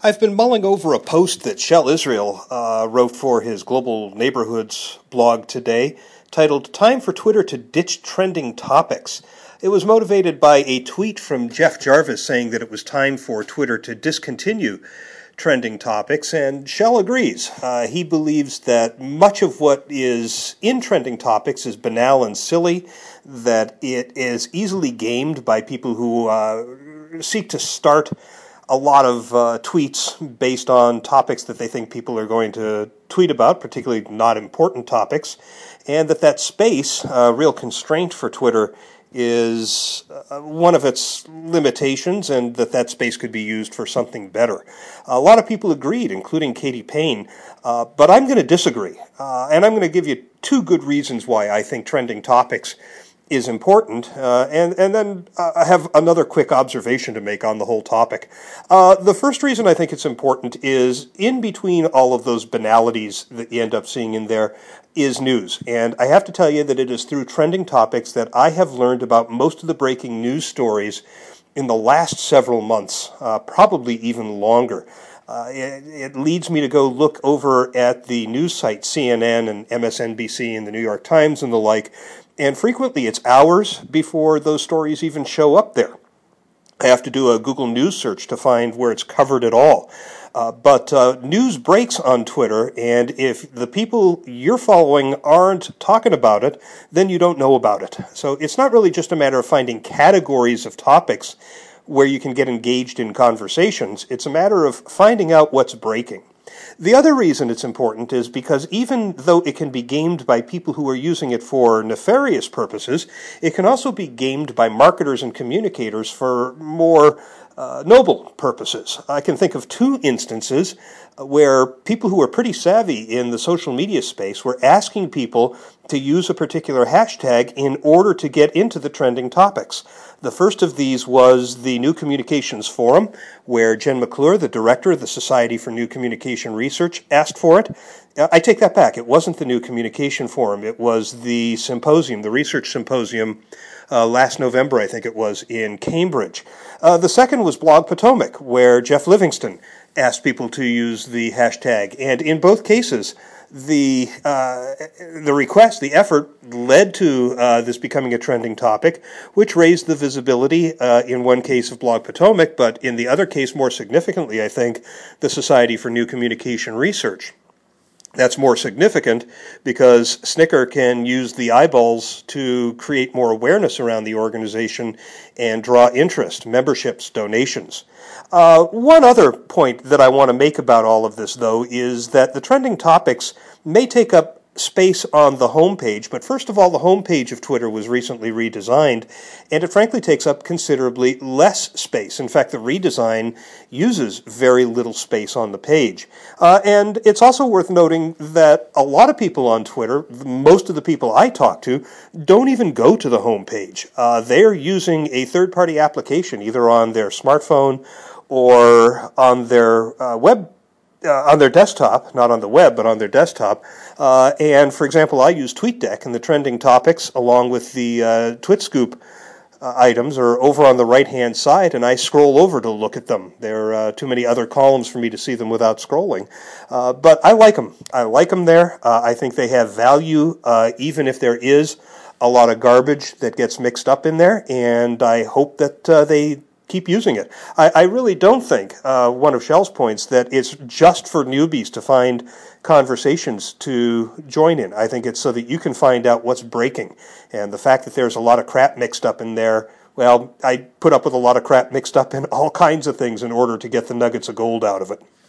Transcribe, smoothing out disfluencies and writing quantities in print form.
I've been mulling over a post that Shel Israel wrote for his Global Neighborhoods blog today, titled "Time for Twitter to Ditch Trending Topics." It was motivated by a tweet from Jeff Jarvis saying that it was time for Twitter to discontinue trending topics, and Shel agrees. He believes that much of what is in trending topics is banal and silly, that it is easily gamed by people who seek to start a lot of tweets based on topics that they think people are going to tweet about, particularly not important topics, and that space, a real constraint for Twitter, is one of its limitations, and that space could be used for something better. A lot of people agreed, including Katie Payne, but I'm going to disagree, and I'm going to give you two good reasons why I think trending topics is important, and then I have another quick observation to make on the whole topic. The first reason I think it's important is in between all of those banalities that you end up seeing in there is news. And I have to tell you that it is through trending topics that I have learned about most of the breaking news stories in the last several months, probably even longer. It leads me to go look over at the news site CNN and MSNBC and the New York Times and the like, and frequently it's hours before those stories even show up there. I have to do a Google News search to find where it's covered at all. But news breaks on Twitter, and if the people you're following aren't talking about it, then you don't know about it. So it's not really just a matter of finding categories of topics where you can get engaged in conversations. It's a matter of finding out what's breaking. The other reason it's important is because even though it can be gamed by people who are using it for nefarious purposes, it can also be gamed by marketers and communicators for more noble purposes. I can think of two instances where people who are pretty savvy in the social media space were asking people to use a particular hashtag in order to get into the trending topics. The first of these was the New Communications Forum, where Jen McClure, the director of the Society for New Communication Research, asked for it. I take that back. It wasn't the New Communication Forum. It was the symposium, the research symposium, last November, I think it was, in Cambridge. The second was Blog Potomac, where Jeff Livingston asked people to use the hashtag. And in both cases, the request, the effort, led to this becoming a trending topic, which raised the visibility in one case of Blog Potomac, but in the other case, more significantly, I think, the Society for New Communication Research. That's more significant because Snicker can use the eyeballs to create more awareness around the organization and draw interest, memberships, donations. One other point that I want to make about all of this, though, is that the trending topics may take up space on the homepage, but first of all, the homepage of Twitter was recently redesigned, and it frankly takes up considerably less space. In fact, the redesign uses very little space on the page. And it's also worth noting that a lot of people on Twitter, most of the people I talk to, don't even go to the homepage. They're using a third-party application, either on their smartphone or on their on their desktop, not on the web, but on their desktop. And, for example, I use TweetDeck, and the trending topics, along with the TwitScoop items, are over on the right-hand side, and I scroll over to look at them. There are too many other columns for me to see them without scrolling. But I like them. I like them there. I think they have value, even if there is a lot of garbage that gets mixed up in there, and I hope that they keep using it. I really don't think, one of Shel's points, that it's just for newbies to find conversations to join in. I think it's so that you can find out what's breaking. And the fact that there's a lot of crap mixed up in there, well, I put up with a lot of crap mixed up in all kinds of things in order to get the nuggets of gold out of it.